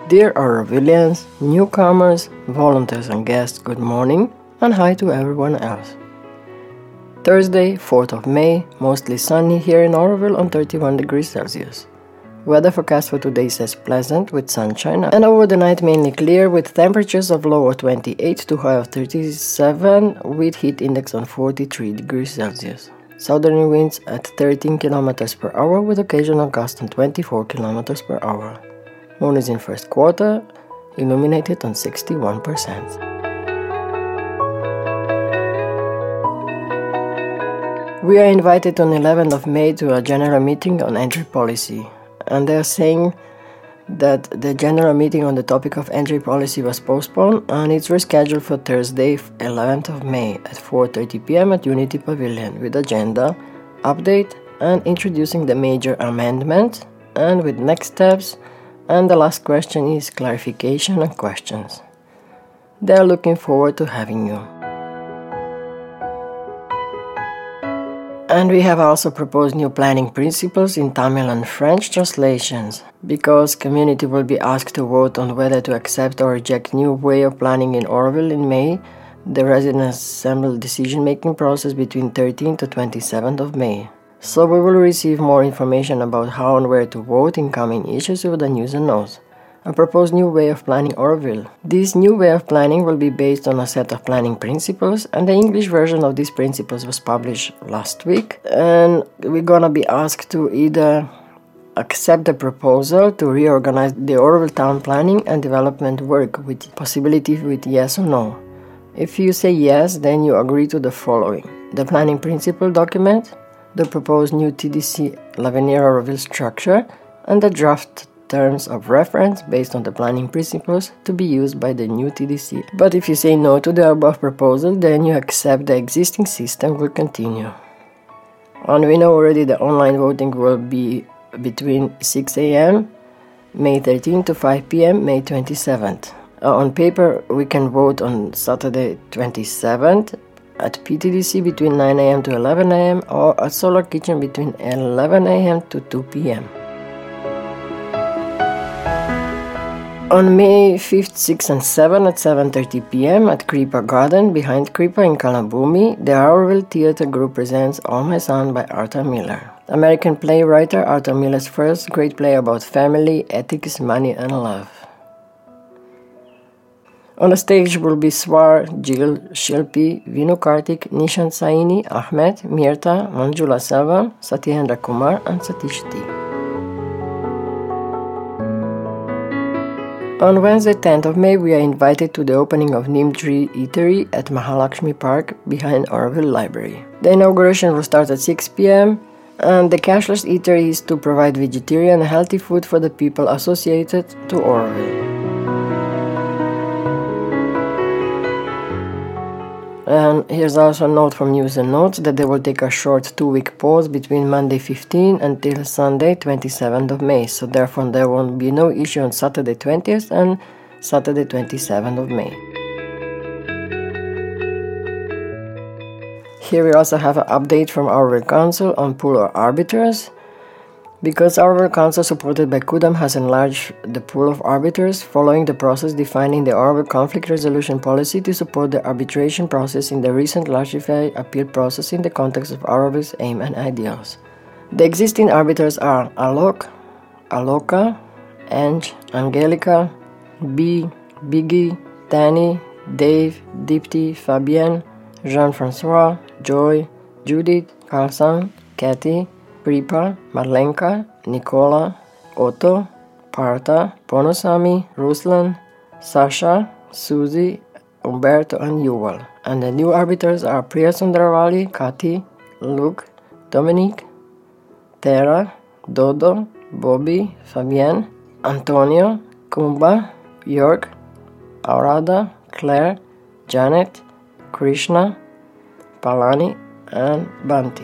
Dear Aurovilians, newcomers, volunteers and guests, good morning, and hi to everyone else. Thursday, 4th of May, mostly sunny here in Auroville on 31 degrees Celsius. Weather forecast for today says pleasant with sunshine, and over the night mainly clear with temperatures of low of 28 to high of 37 with heat index on 43 degrees Celsius. Southerly winds at 13 km per hour with occasional gusts on 24 km per hour. Moon is in first quarter, illuminated on 61%. We are invited on 11th of May to a general meeting on entry policy, and they are saying that the general meeting on the topic of entry policy was postponed and it's rescheduled for Thursday, 11th of May at 4:30 p.m. at Unity Pavilion with agenda, update and introducing the major amendment and with next steps, and the last question is clarification and questions. They are looking forward to having you. And we have also proposed new planning principles in Tamil and French translations, because community will be asked to vote on whether to accept or reject new way of planning in Auroville in May, the resident assembly decision-making process between 13th to 27th of May. So we will receive more information about how and where to vote in coming issues with the news and notes. A proposed new way of planning Auroville. This new way of planning will be based on a set of planning principles, and the English version of these principles was published last week, and we're gonna be asked to either accept the proposal to reorganize the Auroville town planning and development work with possibility with yes or no. If you say yes, then you agree to the following: the planning principle document, the proposed new TDC L'Avenir Auroville structure, and the draft terms of reference based on the planning principles to be used by the new TDC. But if you say no to the above proposal, then you accept the existing system will continue. And we know already the online voting will be between 6 a.m. May 13 to 5 p.m. May 27th. On paper, we can vote on Saturday 27th at PTDC between 9 a.m. to 11 a.m. or at Solar Kitchen between 11 a.m. to 2 p.m. On May 5th, 6th and 7th at 7:30 p.m. at Kripa Garden behind Kripa in Kalambumi, the Auroville Theatre Group presents All My Son by Arthur Miller. American playwright Arthur Miller's first great play about family, ethics, money and love. On the stage will be Swar, Jill, Shilpi, Vinu Kartik, Nishan Saini, Ahmed, Mirta, Manjula Selvam, Satyendrah Kumar and Satish T. On Wednesday, 10th of May, we are invited to the opening of Neem Tree Eatery at Mahalakshmi Park behind Auroville Library. The inauguration will start at 6 p.m. and the cashless eatery is to provide vegetarian and healthy food for the people associated to Auroville. And here's also a note from News and Notes that they will take a short 2-week pause between Monday 15 until Sunday 27th of May. So therefore there won't be no issue on Saturday 20th and Saturday 27th of May. Here we also have an update from Auroville Council on pool of arbiters. Because Auroville Council supported by Kudam has enlarged the pool of arbiters following the process defining the Auroville conflict resolution policy to support the arbitration process in the recent large-scale appeal process in the context of Auroville's aim and ideals. The existing arbiters are Alok, Aloka, Ange, Angelica, B, Biggie, Danny, Dave, Dipti, Fabienne, Jean-Francois, Joy, Judith, Carlson, Kathy, Pripa, Marlenka, Nicola, Otto, Partha, Ponusami, Ruslan, Sasha, Susie, Umberto and Yuval. And the new arbiters are Priya Sundaravali, Kati, Luke, Dominique, Tara, Dodo, Bobby, Fabienne, Antonio, Kumba, York, Aurada, Claire, Janet, Krishna, Palani and Banti.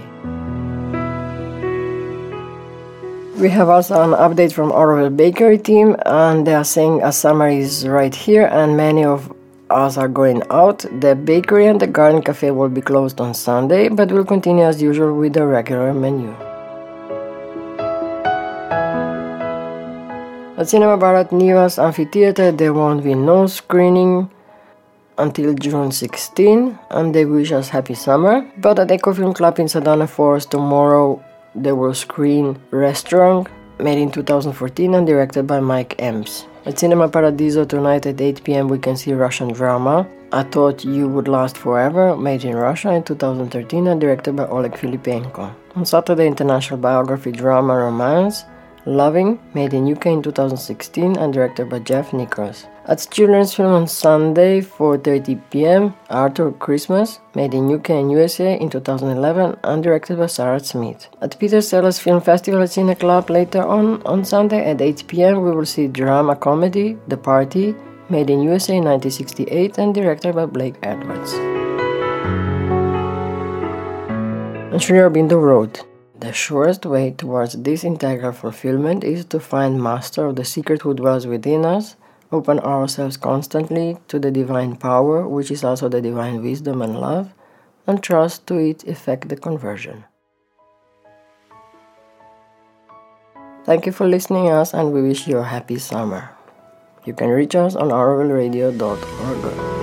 We have also an update from Auroville Bakery team, and they are saying a summary is right here and many of us are going out. The bakery and the garden cafe will be closed on Sunday, but will continue as usual with the regular menu. At Cinema Bharat Nivas Amphitheatre there won't be no screening until June 16, and they wish us happy summer. But at Ecofilm Club in Sadhana Forest tomorrow they will screen Restaurant, made in 2014 and directed by Mike Ems. At Cinema Paradiso tonight at 8 p.m. we can see Russian drama I Thought You Would Last Forever, made in Russia in 2013 and directed by Oleg Filipenko. On Saturday, international biography drama romance Loving, made in UK in 2016 and directed by Jeff Nichols. At Children's Film on Sunday, 4:30 p.m. Arthur Christmas, made in UK and USA in 2011 and directed by Sarah Smith. At Peter Sellers Film Festival at Cine Club later on Sunday at 8 p.m. we will see drama comedy The Party, made in USA in 1968 and directed by Blake Edwards. And Sri Aurobindo wrote, "The surest way towards this integral fulfillment is to find master of the secret who dwells within us, open ourselves constantly to the divine power, which is also the divine wisdom and love, and trust to it effect the conversion." Thank you for listening us, and we wish you a happy summer. You can reach us on aurovilleradio.org.